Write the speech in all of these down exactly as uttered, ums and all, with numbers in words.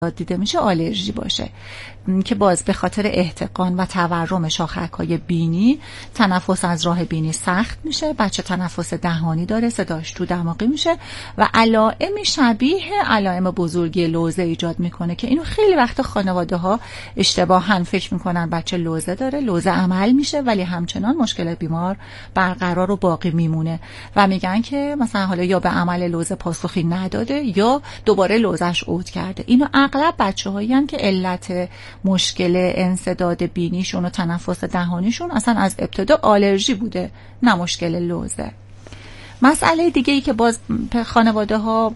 دیده میشه آلرژی باشه که باز به خاطر احتقان و تورم شاخک‌های بینی تنفس از راه بینی سخت میشه، بچه تنفس دهانی داره، صداش تو دماغی میشه و علائمی شبیه علائم بزرگی لوزه ایجاد میکنه که اینو خیلی وقت خانواده‌ها اشتباهاً فکر میکنن بچه لوزه داره، لوزه عمل میشه ولی همچنان مشکل بیمار برقرار و باقی میمونه و میگن که مثلا حالا یا به عمل لوزه پاسخی نداده یا دوباره لوزش عود کرده. اینو اغلب بچه‌هایی هستن که علت مشکل انسداد بینیشون و تنفس دهانیشون اصلا از ابتدا آلرژی بوده نه مشکل لوزه. مسئله دیگه ای که باز خانواده ها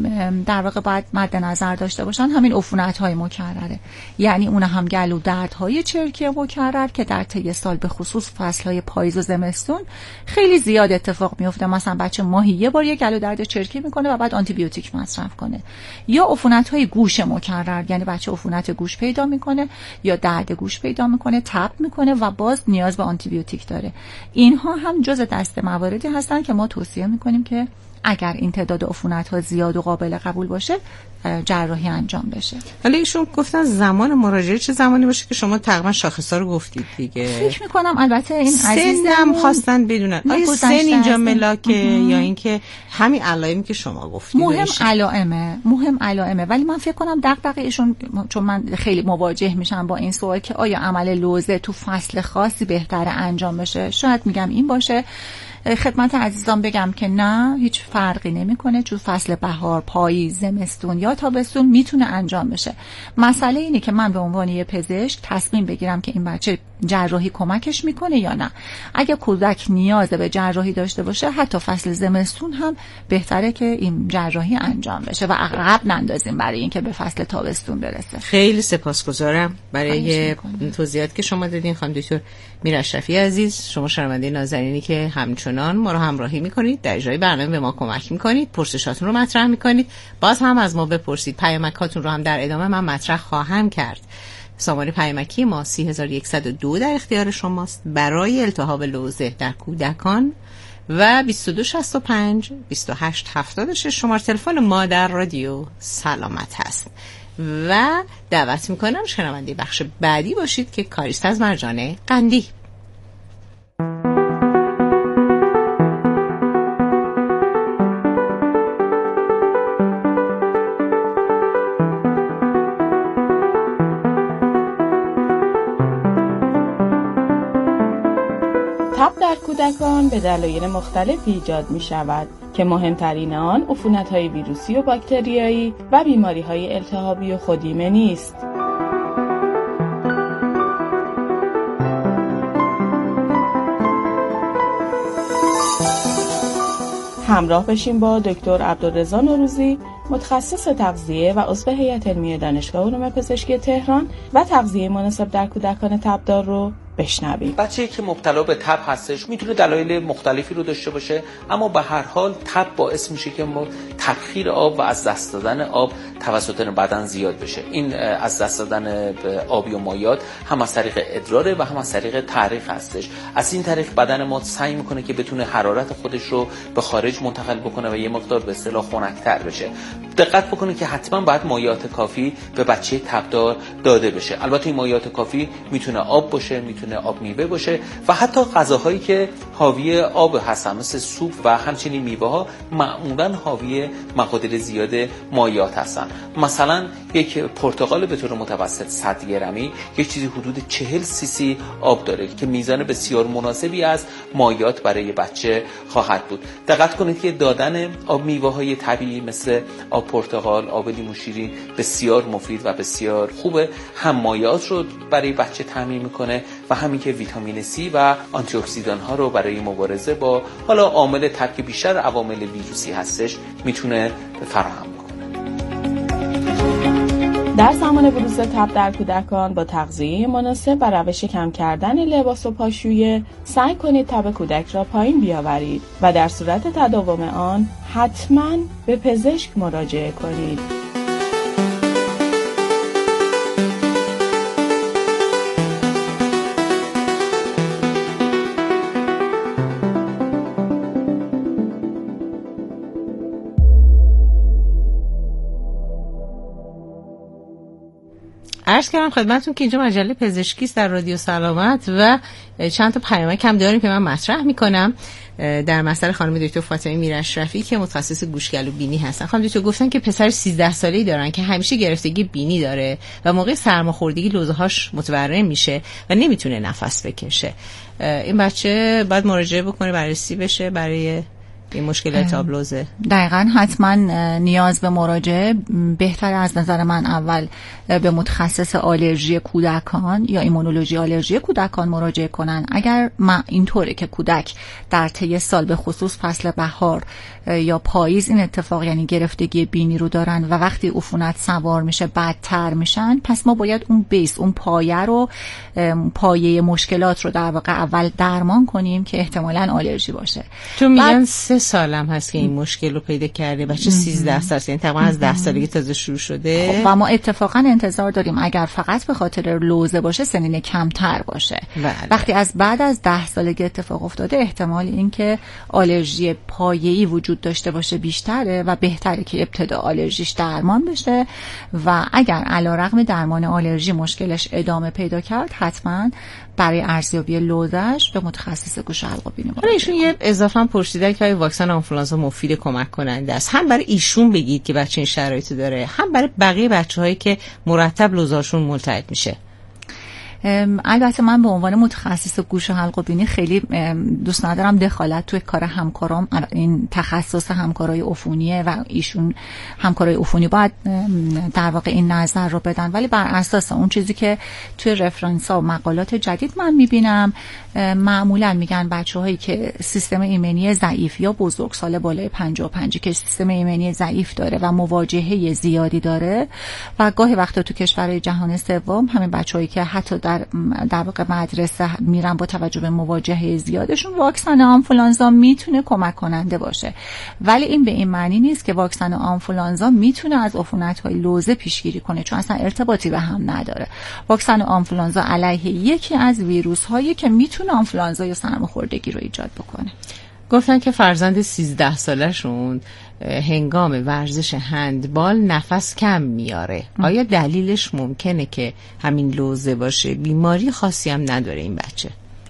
در واقع باید مد نظر داشته باشن همین عفونت های مکرره، یعنی اون هم گلو درد های چرکی مکرر که در طی سال به خصوص فصل های پاییز و زمستون خیلی زیاد اتفاق میفته. مثلا بچه ماهی یه بار یه گلو درد چرکی میکنه و بعد آنتی بیوتیک مصرف کنه، یا عفونت های گوش مکرر، یعنی بچه عفونت گوش پیدا میکنه یا درد گوش پیدا میکنه، تب میکنه و باز نیاز به آنتی بیوتیک داره. اینها هم جزء دسته مواردی هستن که ما توصیه میکنیم که اگر این تعداد عفونت‌ها زیاد و قابل قبول باشه جراحی انجام بشه. ولی ایشون گفتن زمان مراجعه چه زمانی باشه که شما تقریبا شاخص‌ها رو گفتید دیگه. فکر میکنم البته این عزیزم سنم خواستن بدونن آیا سن اینجا ملاکه یا اینکه همین علائمی که شما گفتید مهم علائمه مهم علائمه ولی من فکر کنم دغدغه ایشون، چون من خیلی مواجه میشم با این سوال که آیا عمل لوزه تو فصل خاصی بهتره انجام بشه، شاید میگم این باشه. خدمت عزیزان بگم که نه، هیچ فرقی نمیکنه، چون فصل بهار، پاییز، زمستون یا تابستون میتونه انجام بشه. مسئله اینه که من به عنوان یه پزشک تصمیم بگیرم که این بچه جراحی کمکش میکنه یا نه. اگه کودک نیاز به جراحی داشته باشه حتی فصل زمستون هم بهتره که این جراحی انجام بشه و عقب نندازیم برای اینکه به فصل تابستون برسه. خیلی سپاسگزارم برای توضیحاتی که شما دادین خانم دکتر میر اشرفی عزیز. شما شنونده نازنینی که همچنان ما رو همراهی میکنید، در اجرای برنامه به ما کمک میکنید، پرسشاتون رو مطرح میکنید، باز هم از ما بپرسید. پیامکاتون رو هم در ادامه من مطرح خواهم کرد. سامانه پیامکی ما سی هزار و صد و دو در اختیار شماست برای التهاب لوزه در کودکان و بیست و دو شصت و پنج بیست و هشت هفتاد و شش شماره تلفن ما در رادیو سلامت هست و دعوت میکنم شنونده بخش بعدی باشید که کاریست از مرجان قندی. تب در کودکان به دلایل مختلفی ایجاد می شود که مهمترین آن عفونت‌های ویروسی و باکتریایی و بیماری‌های التهابی و خودایمنی است. همراه بشیم با دکتر عبدالرضا نوروزی، متخصص تغذیه و عضو هیئت علمی دانشگاه علوم پزشکی تهران و تغذیه مناسب در کودکان تبدار رو بشنویم. بچه‌ای که مبتلا به تب هستش میتونه دلایل مختلفی رو داشته باشه، اما به هر حال تب باعث میشه که ما تبخیر آب و از دست دادن آب توسط بدن زیاد بشه. این از دست دادن آبی و مایعات هم از طریق ادرار و هم از طریق تعریق هستش. از این طریق بدن ما سعی میکنه که بتونه حرارت خودش رو به خارج منتقل بکنه و یه مقدار به اصطلاح خنک‌تر بشه. دقت بکنید که حتما باید مایعات کافی به بچه تبدار داده بشه. البته این مایعات کافی میتونه آب باشه، میتونه آب میوه باشه و حتی غذاهایی که حاوی آب هستن مثل سوپ و همچنین میوه ها معمولا حاوی مقادیر زیاد مایعات هستن. مثلا یک پرتقال به طور متوسط صد گرمی یک چیزی حدود چهل سی سی آب داره که میزان بسیار مناسبی از مایعات برای بچه خواهد بود. دقت کنید که دادن آب میوه های طبیعی مثل آب پرتقال، آب لیمو شیرین بسیار مفید و بسیار خوبه، هم مایعات رو برای بچه تامین میکنه و همین که ویتامین سی و آنتی اکسیدان ها رو برای مبارزه با حالا عامل تب که بیشتر عوامل ویروسی هستش میتونه فراهم کنه. در زمان بروز تب در کودکان با تغذیه مناسب و روش کم کردن لباس و پاشویه سعی کنید تب کودک را پایین بیاورید و در صورت تداوم آن حتما به پزشک مراجعه کنید. عرض کردم خدمتتون که اینجا مجله پزشکی است در رادیو سلامت و چند تا پیامک هم داریم که من مطرح میکنم در مسئله خانم دکتر فاطمه میراشرفی که متخصص گوشگلو بینی هستن. خانم دکتر گفتن که پسر سیزده ساله‌ای دارن که همیشه گرفتگی بینی داره و موقع سرماخوردگی لوزه‌هاش متورم میشه و نمیتونه نفس بکشه. این بچه باید مراجعه بکنه، بررسی بشه برای این مشکل التهاب لوزه. دقیقاً حتما نیاز به مراجعه. بهتر از نظر من اول به متخصص آلرژی کودکان یا ایمونولوژی آلرژی کودکان مراجعه کنن. اگر ما اینطوره که کودک در طی سال به خصوص فصل بهار یا پاییز این اتفاق یعنی گرفتگی بینی رو دارن و وقتی عفونت سوار میشه بدتر میشن، پس ما باید اون بیس اون پایه رو پایه مشکلات رو در واقع اول درمان کنیم که احتمالاً آلرژی باشه. تو میگن سه سالم هست که این مشکل رو پیدا کرده، بچه سیزده سال، یعنی تقریبا از ده سالگی تازه شروع شده. و ما اتفاقا انتظار داریم اگر فقط به خاطر لوزه باشه سنین کمتر باشه. بله. وقتی از بعد از ده سالگی اتفاق افتاده احتمال این که آلرژی پایه‌ای وجود داشته باشه بیشتره و بهتره که ابتدا آلرژیش درمان بشه و اگر علیرغم درمان آلرژی مشکلش ادامه پیدا کرد حتما برای ارزیابی لوزش به متخصص گوش و حلق و بینی مراجعه. ایشون یه اضافه هم پرسیدن که واکسن آنفولانزا مفید کمک کننده است. هم برای ایشون بگید که بچه این شرایطی داره، هم برای بقیه بچه‌هایی که مرتب لوزاشون ملتهب میشه. البته من به عنوان متخصص گوش و حلق و بینی خیلی دوست ندارم دخالت توی کار همکارام، این تخصص همکارای عفونیه و ایشون همکارای عفونی باید در واقع این نظر رو بدن، ولی بر اساس اون چیزی که توی رفرنس ها و مقالات جدید من میبینم معمولا میگن بچه‌هایی که سیستم ایمنی ضعیف یا بزرگسال بالای پنجاه و پنج که سیستم ایمنی ضعیف داره و مواجهه زیادی داره و گاهی وقتا تو کشورهای جهان سوم همین بچه‌هایی که حتی در در واقع مدرسه میرن با توجه به مواجهه زیادشون واکسن آنفولانزا میتونه کمک کننده باشه، ولی این به این معنی نیست که واکسن آنفولانزا میتونه از عفونت‌های لوزه پیشگیری کنه، چون اصلا ارتباطی به هم نداره. واکسن آنفولانزا علیه یکی از ویروس‌هایی که میتونه آنفولانزا یا سرماخوردگی رو ایجاد بکنه. گفتن که فرزند سیزده سالشون هنگام ورزش هندبال نفس کم میاره. آیا دلیلش ممکنه که همین لوزه باشه؟ بیماری خاصی هم نداره این بچه؟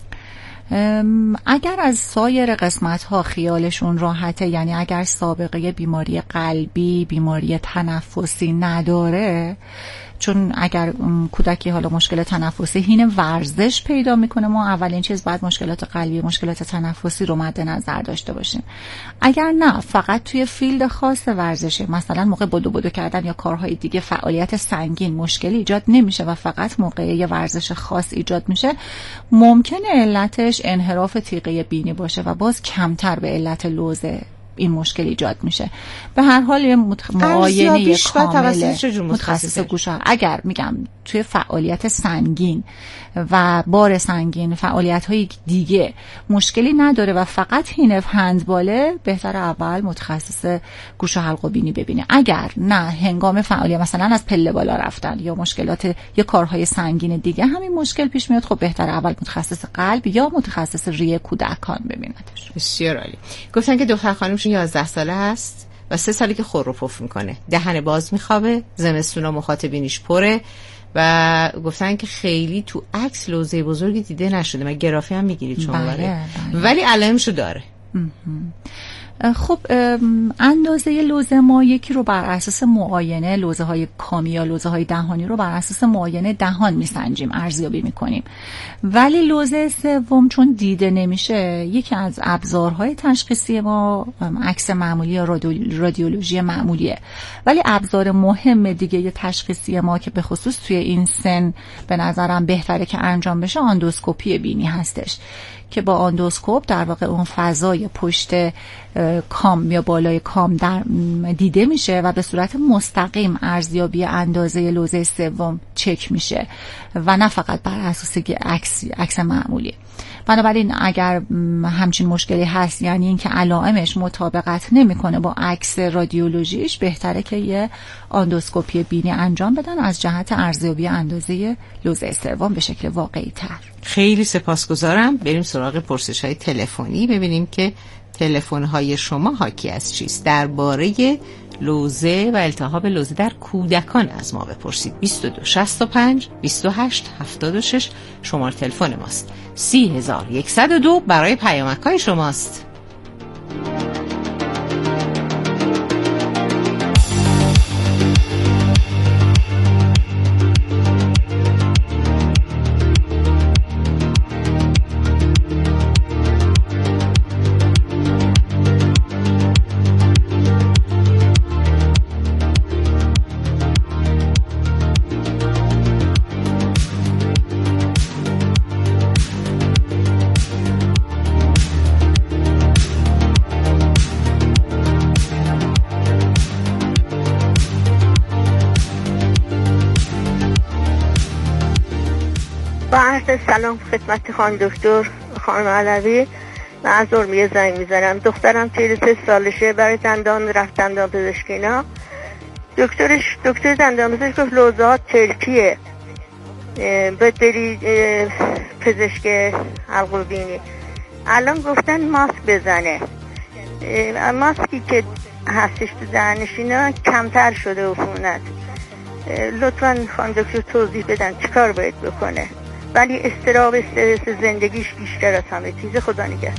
اگر از سایر قسمت ها خیالشون راحته، یعنی اگر سابقه بیماری قلبی، بیماری تنفسی نداره، چون اگر کودکی حالا مشکل تنفسی هین ورزش پیدا میکنه ما اولین چیز باید مشکلات قلبی، مشکلات تنفسی رو مد نظر داشته باشیم. اگر نه فقط توی فیلد خاص ورزشه، مثلا موقع بدو بدو کردن یا کارهای دیگه فعالیت سنگین مشکلی ایجاد نمیشه و فقط موقع یه ورزش خاص ایجاد میشه، ممکنه علتش انحراف تیغه بینی باشه و باز کمتر به علت لوزه این مشکل ایجاد میشه. به هر حال یه معاینه کامل متخصص گوش، اگر میگم توی فعالیت سنگین و بار سنگین فعالیت‌های دیگه مشکلی نداره و فقط هینف هندباله، بهتر اول متخصص گوش و حلق و بینی ببینه. اگر نه هنگام فعالیت مثلا از پله بالا رفتن یا مشکلات یا کارهای سنگین دیگه همین مشکل پیش میاد، خب بهتر اول متخصص قلب یا متخصص ریه کودکان ببیندش. بسیار عالی. گفتن که دختر خانمشون یازده ساله هست و سه سالی که خور و پف میکنه، دهن باز میخوابه، زمستونا مخاطبینش پره و گفتن که خیلی تو عکس لوزه بزرگی دیده نشده. من گرافی هم میگیرید شما؟ بله، بله. ولی علائمشو داره. خب اندازه لوزه ما یکی رو بر اساس معاینه لوزه های کامی یا لوزه های دهانی رو بر اساس معاینه دهان میسنجیم، ارزیابی میکنیم، ولی لوزه سوم چون دیده نمیشه یکی از ابزارهای تشخیصی ما عکس معمولی یا رادیولوژی معمولیه، ولی ابزار مهم دیگه تشخیصی ما که به خصوص توی این سن به نظرم بهتره که انجام بشه آندوسکوپی بینی هستش که با آندوسکوپ در واقع اون فضای پشت کام یا بالای کام در دیده میشه و به صورت مستقیم ارزیابی اندازه لوزه سوم چک میشه و نه فقط بر اساس عکس عکس معمولی. بنابراین اگر همچین مشکلی هست، یعنی اینکه علائمش مطابقت نمیکنه با عکس رادیولوژیش، بهتره که یه آندوسکوپی بینی انجام بدن از جهت ارزیابی اندازه لوزه سوم به شکل واقعی تر. خیلی سپاسگزارم. بریم سراغ پرسش‌های تلفنی ببینیم که تلفن‌های شما حاکی از چیست درباره لوزه و التهاب لوزه در کودکان از ما بپرسید. بیست و دو شصت و پنج بیست و هشت هفتاد و شش شماره تلفن ماست. سی هزار و صد و دو برای پیامک‌های شماست. سلام خدمت خانم دکتر خانم علوی. من از ارمیه زنگ میزنم. دخترم چهل و سه سالشه، برای دندان رفت دندان پزشکی اینا. دکترش دکتر دندان پزشک گفت لوزات چرکیه، باید بری پزشک حلق و بینی. الان گفتن ماسک بزنه. ماسکی که هستش تو دهنش اینا کمتر شده عفونت. لطفاً خانم دکتر توضیح بدن چیکار باید بکنه. ولی استراب استرس زندگیش بیشتر از همه چیز. خدا نگهدار.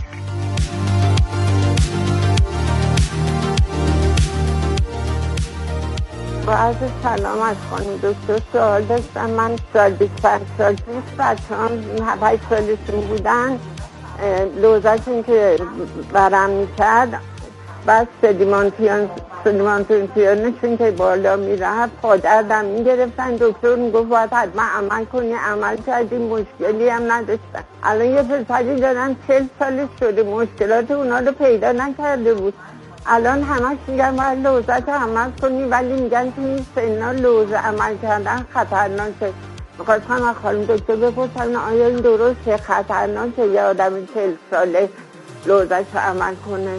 با عرض سلام از خانم دکتر سوال داشتم. من سال بیست و پنج سال پیش بچه هم هفت سالشون بودن، لوزشون که برم میکرد بس سدیمانتیان سدیمانتیانشون که بالا میرفت پادردم میگرفتن. دکتر میگفت باید حتما عمل کنی. عمل کردیم، مشکلی هم نداشتن. الان یه پسری دارن چل سالش شده، مشکلات اونا رو پیدا نکرده بود. الان همش میگن باید لوزت عمل کنی، ولی میگن که این سنا لوزه عمل کردن خطرناکه. میخواستم از خانم دکتر بپرسم آیا این درسته خطرناکه یه آدم چل ساله لوزش عمل کنه؟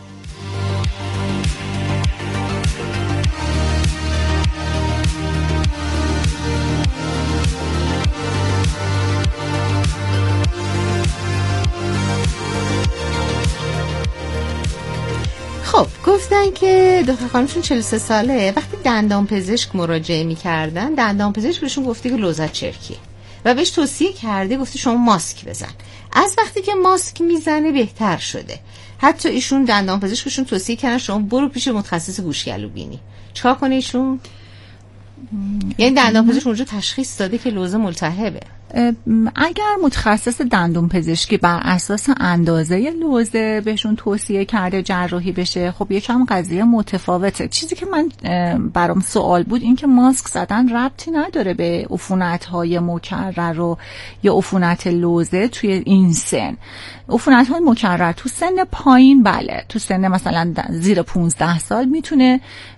خب گفتن که دختر خانمشون چهل و سه ساله، وقتی دندان پزشک مراجعه می‌کردن دندان پزشک بهشون گفته که لوزت چرکیه و بهش توصیه کرده، گفته شما ماسک بزن. از وقتی که ماسک میزنه بهتر شده. حتی ایشون دندان پزشکشون توصیه کردن شما برو پیش متخصص گوشگلو بینی. چیکار کنه ایشون؟ یعنی دندان پزشک اونجا تشخیص داده که لوزه ملتهبه. اگر متخصص دندون پزشکی بر اساس اندازه لوزه بهشون توصیه کرده جراحی بشه، خب یکم قضیه متفاوته. چیزی که من برام سوال بود این که ماسک زدن ربطی نداره به عفونت‌های مکرر و یا عفونت لوزه توی این سن. عفونت‌های مکرر تو سن پایین بله، تو سن مثلا زیر پانزده سال میتونه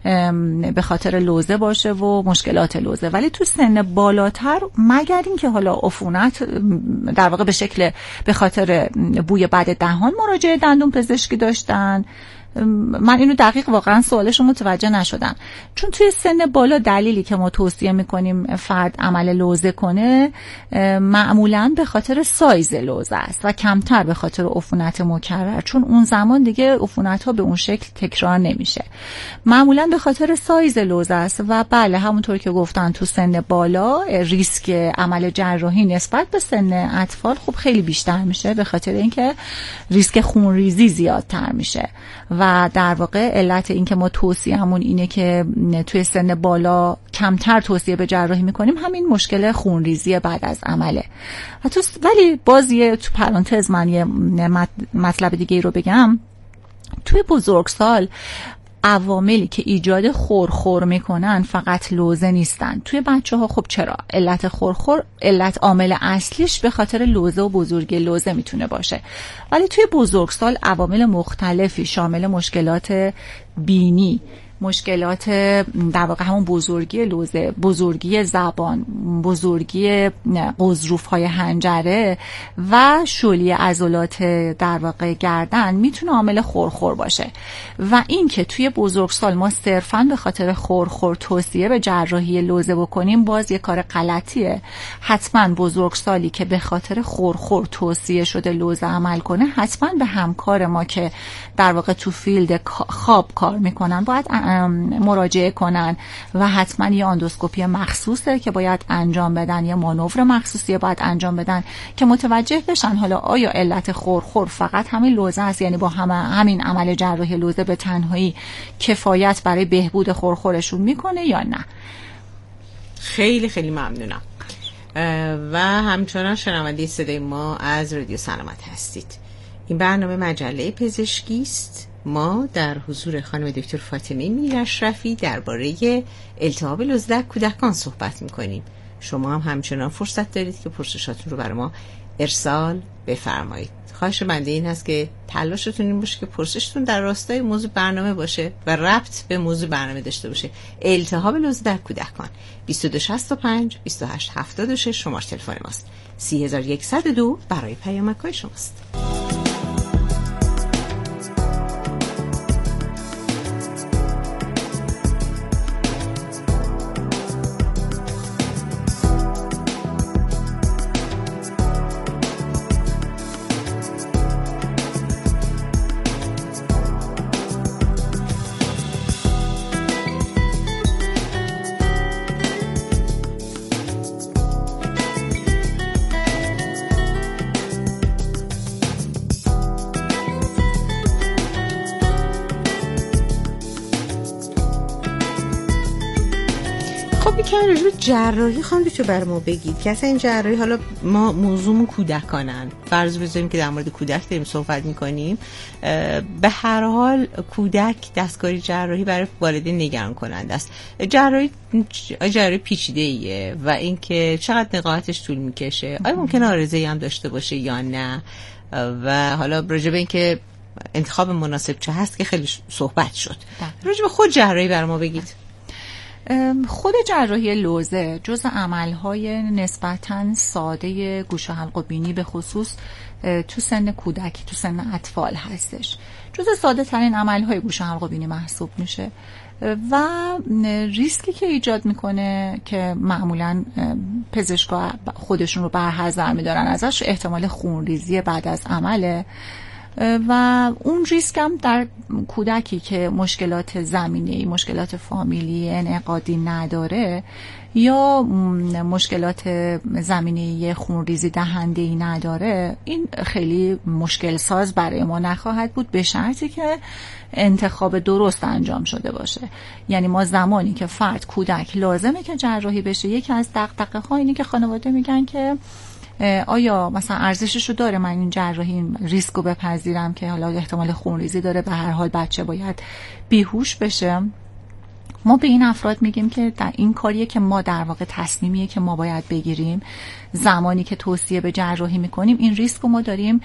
به خاطر لوزه باشه و مشکلات لوزه، ولی تو سن بالاتر مگر اینکه حالا عفونت در واقع به شکل به خاطر بوی بد دهان مراجعه دندون پزشکی داشتن. من اینو دقیق واقعا سوالش رو متوجه نشدم، چون توی سن بالا دلیلی که ما توصیه میکنیم فرد عمل لوزه کنه معمولا به خاطر سایز لوزه است و کمتر به خاطر عفونت مکرر، چون اون زمان دیگه عفونت ها به اون شکل تکرار نمیشه. معمولا به خاطر سایز لوزه است و بله همونطور که گفتن تو سن بالا ریسک عمل جراحی نسبت به سن اطفال خب خیلی بیشتر میشه، به خاطر اینکه ریسک خونریزی زیادتر میشه و در واقع علت این که ما توصیه‌مون اینه که توی سن بالا کمتر توصیه به جراحی میکنیم همین مشکل خونریزی بعد از عمله. ولی باز یه تو پرانتز من یه مطلب دیگه ای رو بگم. توی بزرگسال عواملی که ایجاد خورخور میکنن فقط لوزه نیستن. توی بچه ها خب چرا؟ علت خورخور علت عامل اصلیش به خاطر لوزه و بزرگی لوزه میتونه باشه، ولی توی بزرگسال عوامل مختلفی شامل مشکلات بینی، مشکلات در واقع همون بزرگی لوزه، بزرگی زبان، بزرگی قضروف‌های حنجره و شلی عضلات در واقع گردن میتونه عامل خورخور باشه و این که توی بزرگسال ما صرفاً به خاطر خورخور توصیه به جراحی لوزه بکنیم باز یه کار غلطیه. حتما بزرگسالی که به خاطر خورخور توصیه شده لوزه عمل کنه حتما به همکار ما که در واقع تو فیلد خواب کار میکنن باید مراجعه کنن و حتما یه اندوسکوپی مخصوصه که باید انجام بدن، یه مانور مخصوصی باید انجام بدن که متوجه بشن حالا آیا علت خورخور فقط همین لوزه است، یعنی با هم همین عمل جراحی لوزه به تنهایی کفایت برای بهبود خورخورشون میکنه یا نه. خیلی خیلی ممنونم. و همچنان شنونده صدای ما از رادیو سلامت هستید. این برنامه مجله پزشکی است. ما در حضور خانم دکتر فاطمه میر اشرفی درباره التهاب لوزه در کودکان صحبت می‌کنیم. شما هم همچنان فرصت دارید که پرسشاتون رو برای ما ارسال بفرمایید. خواهش بنده این هست که تلاشتون این باشه که پرسشتون در راستای موضوع برنامه باشه و ربط به موضوع برنامه داشته باشه. التهاب لوزه در کودکان بیست و دو شصت و پنج بیست و هشت هفتاد و شش شماره تلفن ماست. سی هزار و صد و دو برای پیامک‌های شماست. جراحی خانم دکتر بر ما بگید که اصلا این جراحی، حالا ما موضوعمون کودکانن، فرض بذاریم که در مورد کودک داریم صحبت میکنیم، به هر حال کودک دستکاری جراحی برای والدین نگران کننده است. جراحی جراحی پیچیده ایه و اینکه چقدر نقاهتش طول میکشه، آیا ممکنه عارضه‌ای هم داشته باشه یا نه، و حالا راجع به اینکه انتخاب مناسب چه هست که خیلی صحبت شد. راجع به خود جراحی بر ما بگید. خود جراحی لوزه جز عملهای نسبتاً ساده گوش و حلق و بینی به خصوص تو سن کودکی، تو سن اطفال هستش. جز ساده ترین عملهای گوش و حلق و بینی محسوب میشه و ریسکی که ایجاد میکنه که معمولاً پزشکا خودشون رو برحذر میدارن ازش، احتمال خونریزی بعد از عمله و اون ریسک هم در کودکی که مشکلات زمینه‌ای، مشکلات فامیلی انعقادی نداره یا مشکلات زمینه‌ای خونریزی دهنده‌ای نداره، این خیلی مشکل ساز برای ما نخواهد بود به شرطی که انتخاب درست انجام شده باشه. یعنی ما زمانی که فرد کودک لازمه که جراحی بشه، یکی از دغدغه‌ها اینه که خانواده میگن که آیا مثلا ارزشش رو داره من این جراحی ریسک رو بپذیرم که حالا احتمال خونریزی داره، به هر حال بچه باید بیهوش بشه. ما به این افراد میگیم که در این کاریه که ما در واقع تصمیمیه که ما باید بگیریم زمانی که توصیه به جراحی میکنیم. این ریسک رو ما داریم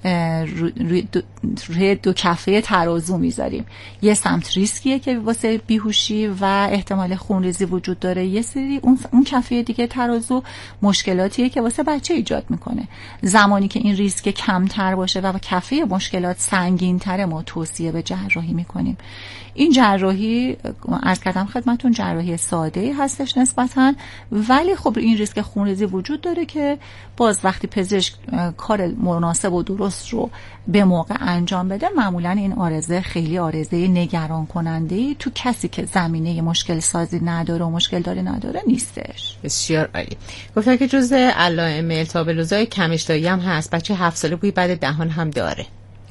روی دو, روی دو کفه ترازو میذاریم. یه سمت ریسکیه که واسه بیهوشی و احتمال خونریزی وجود داره، یه سری اون, اون کفه دیگه ترازو مشکلاتیه که واسه بچه ایجاد میکنه. زمانی که این ریسک کمتر باشه و کفه مشکلات سنگین‌تره ما توصیه به جراحی میکنیم. این جراحی عرض کردم خدمتون جراحی ساده‌ای هستش نسبتاً، ولی خب این ریسک خونریزی وجود داره که باز وقتی پزشک کار مناسب و درست رو به موقع انجام بده، معمولاً این عارضه خیلی عارضه نگران کننده‌ای تو کسی که زمینه مشکل سازی نداره و مشکل داره نداره نیستش. بسیار عالی. گفتن که جزء علائم التهاب لوزه کم اشتهایی هم هست. بچه هفت ساله بوی بعد دهان هم داره.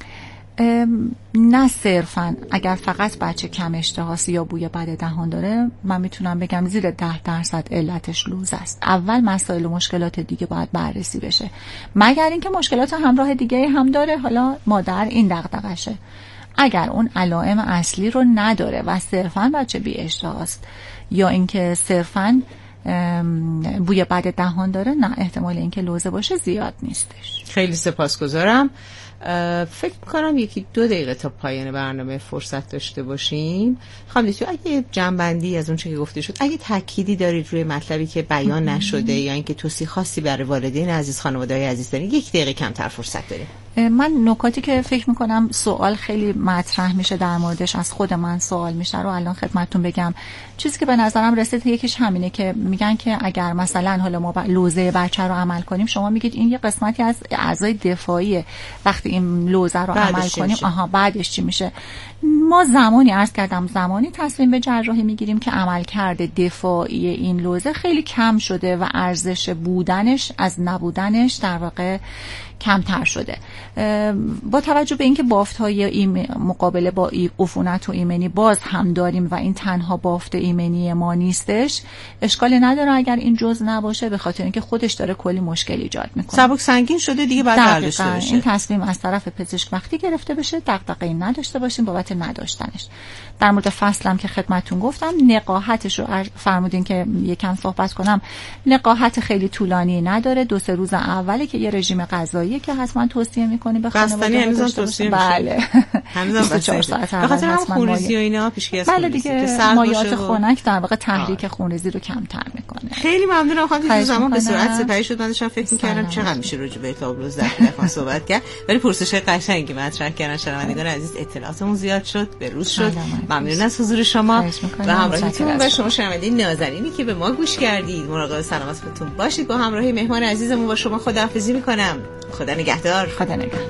نه صرفاً اگر فقط بچه کم اشتهاست یا بوی بد دهان داره، من میتونم بگم زیر ده درصد علتش لوزه است. اول مسائل و مشکلات دیگه باید بررسی بشه، مگر اینکه مشکلات همراه دیگه هم داره، حالا مادر این دغدغشه. اگر اون علائم اصلی رو نداره و صرفاً بچه بی اشتهاست یا اینکه صرفاً بوی بد دهان داره، نه احتمال اینکه لوزه باشه زیاد نیستش. خیلی سپاسگزارم. فکر کنم یکی دو دقیقه تا پایان برنامه فرصت داشته باشیم. خانم دکتر اگه جنبندی از اون چه که گفته شد، اگه تأکیدی دارید روی مطلبی که بیان نشده یا اینکه توصیه خاصی برای والدین عزیز، خانواده‌های عزیز دارید، یک دقیقه کمتر فرصت داریم. من نکاتی که فکر میکنم سوال خیلی مطرح میشه در موردش، از خود من سوال میشه رو الان خدمتتون بگم. چیزی که به نظرم رسید یکیش همینه که میگن که اگر مثلا حالا ما لوزه بچه رو عمل کنیم، شما میگید این یه قسمتی از اعضای دفاعیه، وقتی این لوزه رو عمل کنیم آها بعدش چی میشه. ما زمانی عرض کردم زمانی تصمیم به جراحی میگیریم که عملکرد دفاعی این لوزه خیلی کم شده و ارزش بودنش از نبودنش در واقع کمتر شده. با توجه به اینکه بافت‌های مقابله با عفونت و ایمنی باز هم داریم و این تنها بافت ایمنی ما نیستش، اشکالی نداره اگر این جزء نباشه، به خاطر اینکه خودش داره کلی مشکل ایجاد میکنه. سبک سنگین شده دیگه بعد برداشته بشه. این تصمیم از طرف پزشک وقتی گرفته بشه دغدغه‌ای نداشته باشیم بابت نداشتنش. در مورد فصلم که خدمتتون گفتم نقاهتش رو فرمودین که یکم صحبت کنم. نقاهت خیلی طولانی نداره، دو سه روز اوله که یه رژیم غذایی که حتما توصیه می‌کنی به خانواده هنوز توصیه میشه. بله هنوز بیست و چهار ساعت اول بخاطر هم خونریزی و اینا پیشگیری از بله دیگه مایعات خنک در واقع تحریک خونریزی رو کمتر میکنه. خیلی ممنونم خانم که زمان به سرعت سپری شد. من داشتم فکر می‌کردم چقدر میشه راجع به تابلوز در کودکان صحبت کرد، ولی پرسش قشنگی مطرح کردن شنوندگان عزیز، اطلاعاتمون زیاد شد، به روز شد. ممنون از حضور شما و همراهیتون و شما شنوندگان نازنینی که به ما گوش کردید. مراقب سلامتتون باشید. با همراهی مهمان عزیزمون با شما خداحافظی می‌کنم. خدا نگهدار. خدا نگهدار.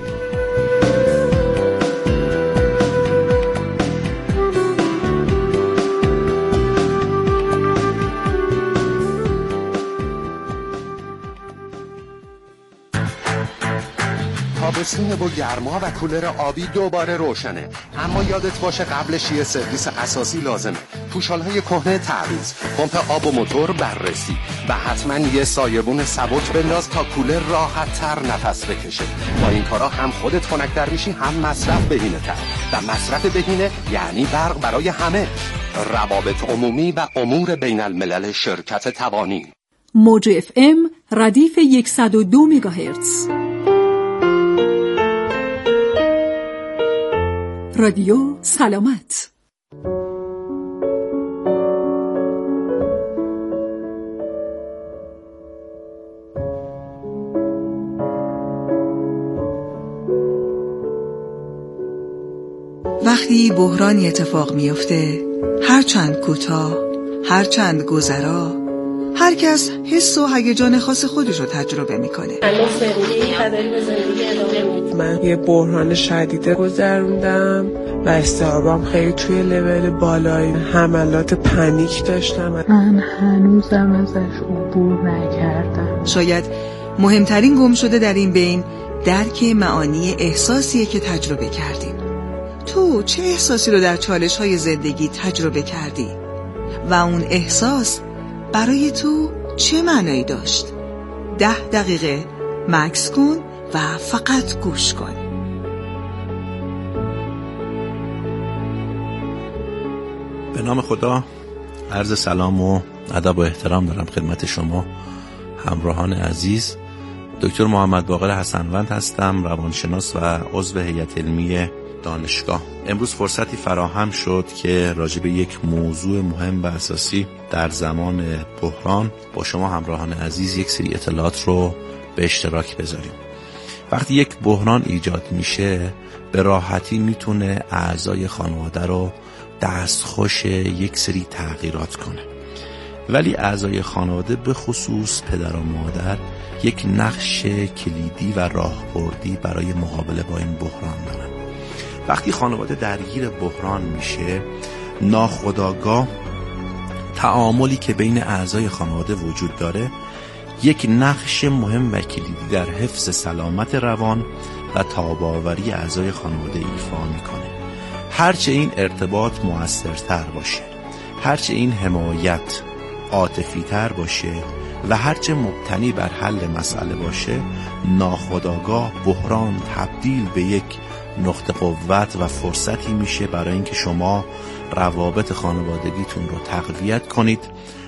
تابستون با گرما و کولر آبی دوباره روشنه، اما یادت باشه قبلش یه سرویس اساسی لازمه. پوشالهای کهنه تعویض، پمپ آب و موتور بررسی و حتما یه سایبون سبک بنداز تا کولر راحت تر نفس بکشه. با این کارا هم خودت خنک‌تر میشی هم مصرف بهینه تر و مصرف بهینه یعنی برق برای همه. روابط عمومی و امور بین الملل شرکت توانی. موج اف ام ردیف صد و دو مگاهرتز. رادیو سلامت. وقتی بحرانی اتفاق میفته، هرچند کوتاه، هرچند گذرا، هر کس حس و هیجان خاص خودش رو تجربه میکنه. من یه بحران شدیده گذروندم و استرابم خیلی توی لول بالایی، حملات پنیک داشتم. من هنوزم ازش عبور نکردم. شاید مهمترین گم شده در این بین درک معانی احساسیه که تجربه کردیم. تو چه احساسی رو در چالش های زندگی تجربه کردی و اون احساس برای تو چه معنایی داشت؟ ده دقیقه مکس کن و فقط گوش کن. به نام خدا، عرض سلام و ادب و احترام دارم خدمت شما همراهان عزیز. دکتر محمد باقر حسنوند هستم، روانشناس و عضو هیئت علمی دانشگاه. امروز فرصتی فراهم شد که راجع به یک موضوع مهم و اساسی در زمان بحران با شما همراهان عزیز یک سری اطلاعات رو به اشتراک بذاریم. وقتی یک بحران ایجاد میشه، به راحتی میتونه اعضای خانواده رو دستخوش یک سری تغییرات کنه، ولی اعضای خانواده به خصوص پدر و مادر یک نقش کلیدی و راهبردی برای مقابله با این بحران دارن. وقتی خانواده درگیر بحران میشه، ناخودآگاه تعاملی که بین اعضای خانواده وجود داره یک نقش مهم و کلیدی در حفظ سلامت روان و تاب‌آوری اعضای خانواده ایفا میکنه. هرچه این ارتباط مؤثرتر باشه، هرچه این حمایت عاطفی تر باشه و هرچه مبتنی بر حل مسئله باشه، ناخودآگاه بحران تبدیل به یک نقطه قوت و فرصتی میشه برای اینکه شما روابط خانوادگیتون رو تقویت کنید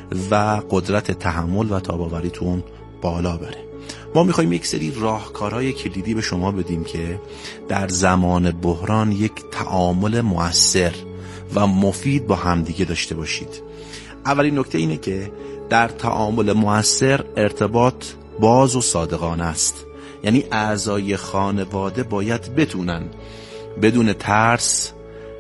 و قدرت تحمل و تاب‌آوریتون بالا بره. ما میخوایم یک سری راهکارهای کلیدی به شما بدیم که در زمان بحران یک تعامل مؤثر و مفید با همدیگه داشته باشید. اولین نکته اینه که در تعامل مؤثر ارتباط باز و صادقانه است. یعنی اعضای خانواده باید بتونن بدون ترس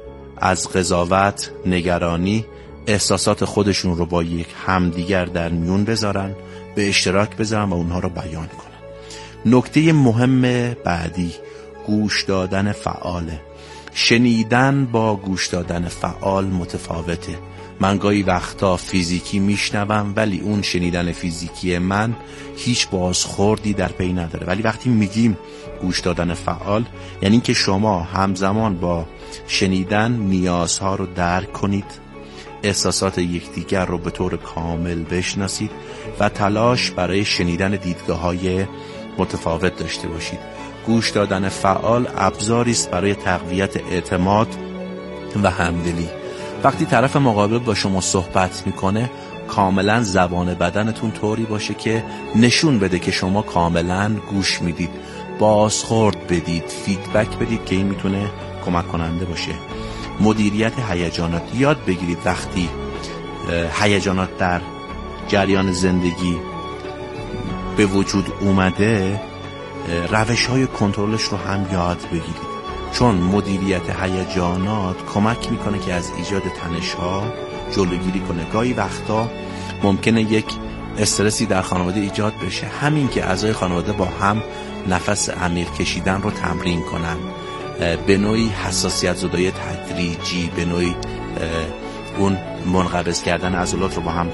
از قضاوت، نگرانی، احساسات خودشون رو با یک همدیگر در میون بذارن، به اشتراک بذارن و اونها رو بیان کنن. نکته مهم بعدی، گوش دادن فعاله. شنیدن با گوش دادن فعال متفاوته. من گاهی وقتا فیزیکی میشنوم ولی اون شنیدن فیزیکی من هیچ بازخوردی در پی نداره. ولی وقتی میگیم گوش دادن فعال، یعنی که شما همزمان با شنیدن نیازها رو درک کنید، احساسات یکدیگر رو به طور کامل بشناسید و تلاش برای شنیدن دیدگاه‌های متفاوت داشته باشید. گوش دادن فعال ابزاری است برای تقویت اعتماد و همدلی. وقتی طرف مقابل با شما صحبت میکنه، کاملا زبان بدنتون طوری باشه که نشون بده که شما کاملا گوش میدید، بازخورد بدید، فیدبک بدید که این میتونه کمک کننده باشه. مدیریت هیجانات، یاد بگیرید وقتی هیجانات در جریان زندگی به وجود اومده روش های کنترلش رو هم یاد بگیرید، چون مدیریت هیجانات کمک میکنه که از ایجاد تنش ها جلوگیری کنه. گاهی وقتا ممکنه یک استرسی در خانواده ایجاد بشه، همین که اعضای خانواده با هم نفس عمیق کشیدن رو تمرین کنن، به نوعی حساسیت زدایی تدریجی، به نوعی اون منقبض کردن عضلات رو با هم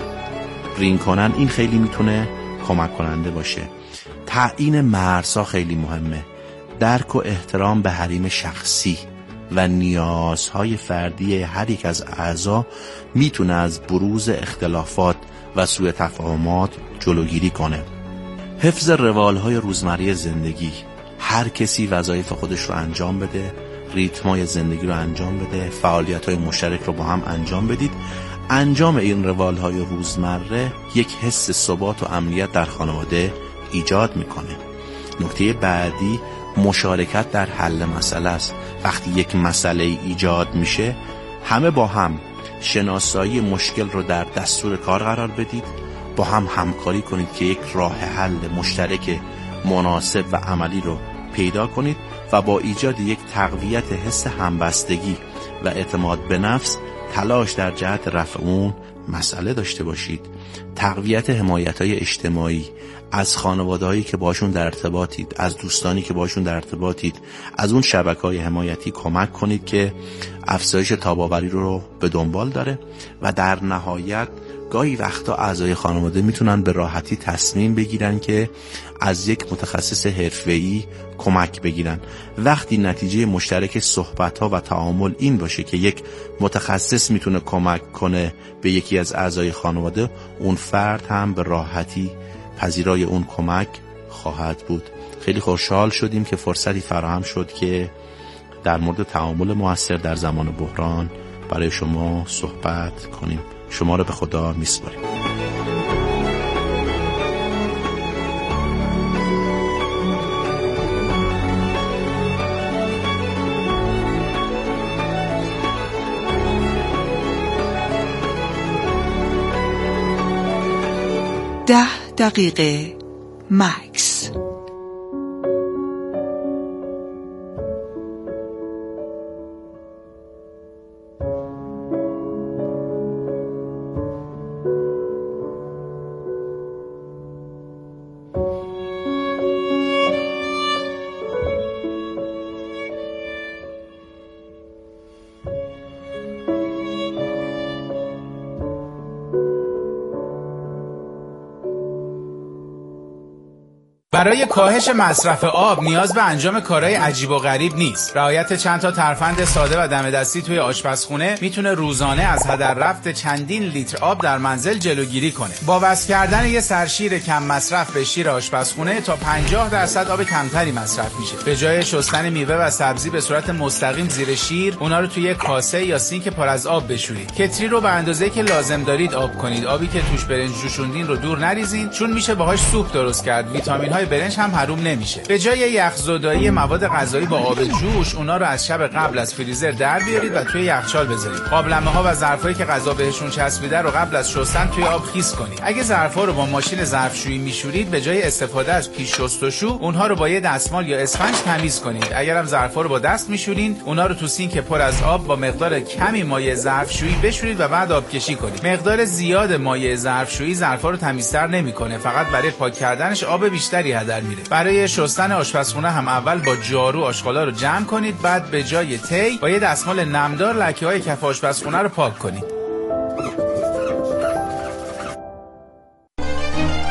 تمرین کنن، این خیلی میتونه کمک کننده باشه. تعیین مرزها خیلی مهمه. درک و احترام به حریم شخصی و نیازهای فردی هر یک از اعضا میتونه از بروز اختلافات و سوء تفاهمات جلوگیری کنه. حفظ روالهای روزمره زندگی، هر کسی وظایف خودش رو انجام بده، ریتمای زندگی رو انجام بده، فعالیت‌های مشترک رو با هم انجام بدید. انجام این روالهای روزمره یک حس ثبات و امنیت در خانواده ایجاد میکنه. نکته بعدی مشارکت در حل مسئله است. وقتی یک مسئله ایجاد میشه، همه با هم شناسایی مشکل رو در دستور کار قرار بدید، با هم همکاری کنید که یک راه حل مشترک مناسب و عملی رو پیدا کنید و با ایجاد یک تقویت حس همبستگی و اعتماد به نفس تلاش در جهت رفع اون مسئله داشته باشید. تقویت حمایت‌های اجتماعی از خانواده‌هایی که باشون در ارتباطید، از دوستانی که باشون در ارتباطید، از اون شبکه‌های حمایتی کمک کنید که افزایش تاب‌آوری رو به دنبال داره. و در نهایت گاهی وقتا اعضای خانواده میتونن به راحتی تصمیم بگیرن که از یک متخصص حرفه‌ای کمک بگیرن. وقتی نتیجه مشترک صحبت‌ها و تعامل این باشه که یک متخصص میتونه کمک کنه به یکی از اعضای خانواده، اون فرد هم به راحتی پذیرای اون کمک خواهد بود. خیلی خوشحال شدیم که فرصتی فراهم شد که در مورد تعامل مؤثر در زمان بحران برای شما صحبت کنیم. شما رو به خدا میسپاریم. ده دقیقه مکس. برای کاهش مصرف آب نیاز به انجام کارهای عجیب و غریب نیست. رعایت چند تا ترفند ساده و دم دستی توی آشپزخونه میتونه روزانه از هدر رفت چندین لیتر آب در منزل جلوگیری کنه. با وصل کردن یه سرشیر کم مصرف به شیر آشپزخونه تا پنجاه درصد آب کمتری مصرف میشه. به جای شستن میوه و سبزی به صورت مستقیم زیر شیر، اونا رو توی کاسه یا سینک پر از آب بشورید. کتری رو به اندازه‌ای که لازم دارید آب کنید. آبی که توش برنج جوشوندین رو دور نریزین، چون میشه باهاش سوپ درست کرد. ویتامین‌های برنج هم حروم نمیشه. به جای یخزدایی مواد غذایی با آب جوش، اونا رو از شب قبل از فریزر در بیارید و توی یخچال بذارید. قابلمه‌ها و ظرفایی که غذا بهشون چسبیده رو قبل از شستن توی آب خیس کنید. اگه ظرفا رو با ماشین ظرفشویی میشورید، به جای استفاده از پیش شستشو، اونها رو با یه دستمال یا اسفنج تمیز کنید. اگرم ظرفا رو با دست میشورین، اونا رو تو سینک پر از آب با مقدار کمی مایع ظرفشویی بشورید و بعد آبکشی کنید. مقدار زیاد مایع ظرفشویی ظرفا رو تمیزتر نمیکنه، فقط برای پاک کردنش آب بیشتری هدر میره. برای شستن آشپزخونه هم اول با جارو آشغالا رو جمع کنید، بعد به جای تی با یه دستمال نمدار لکه‌های کف آشپزخونه رو پاک کنید.